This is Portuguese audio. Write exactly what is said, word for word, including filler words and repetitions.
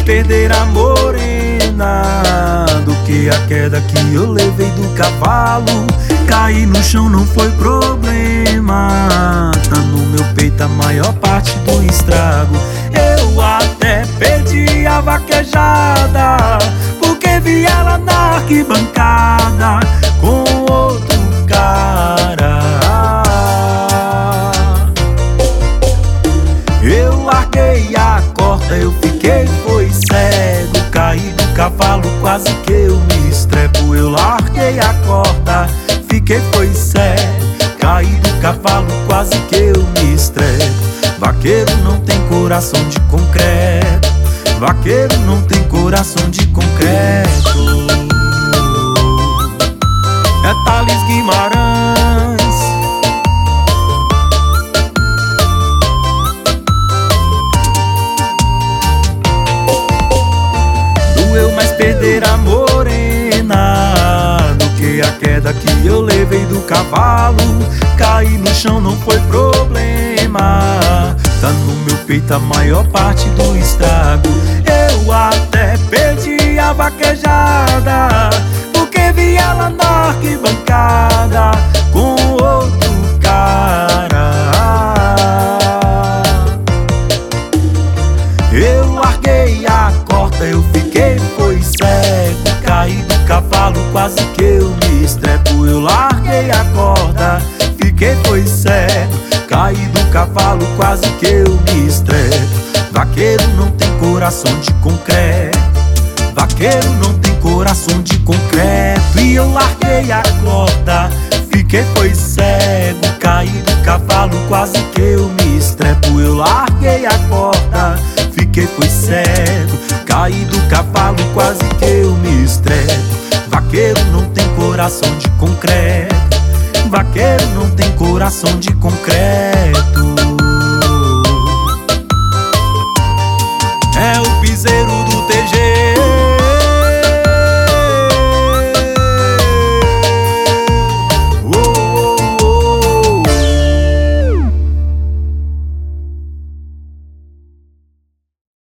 perder a morena do que a queda que eu levei do cavalo. Cair no chão não foi problema, tá no meu peito a maior parte do estrago. Eu até perdi a vaquejada, porque vi ela na arquibancada com outro cara. Eu larguei a corda, eu fiquei foi cego. Caí do cavalo, quase que eu me estrepo. Eu larguei a corda, fiquei foi cego. Caí do cavalo, quase que eu me estrepo. Vaqueiro não tem coração de concreto, vaqueiro não tem coração de concreto. É Thales Guimarães. Doeu mais perder a morena do que a queda que eu levei do cavalo. Cair no chão não foi problema, tá no meu peito a maior parte do estrago. Eu até perdi a vaquejada, porque vi ela na arquibancada com outro cara. Eu larguei a corda, eu fiquei foi cego. Caí do cavalo, quase que eu me estrepo. Eu larguei a corda, fiquei foi cego. Caí do cavalo, quase que eu me estrepo. Vaqueiro não tem coração de concreto, vaqueiro não tem coração de concreto. E eu larguei a corda, fiquei foi cego. Caí do cavalo, quase que eu me estrepo. Eu larguei a corda, fiquei foi cego. Caí do cavalo, quase que eu me estrepo. Vaqueiro não tem coração de concreto, vaqueiro não tem coração de concreto.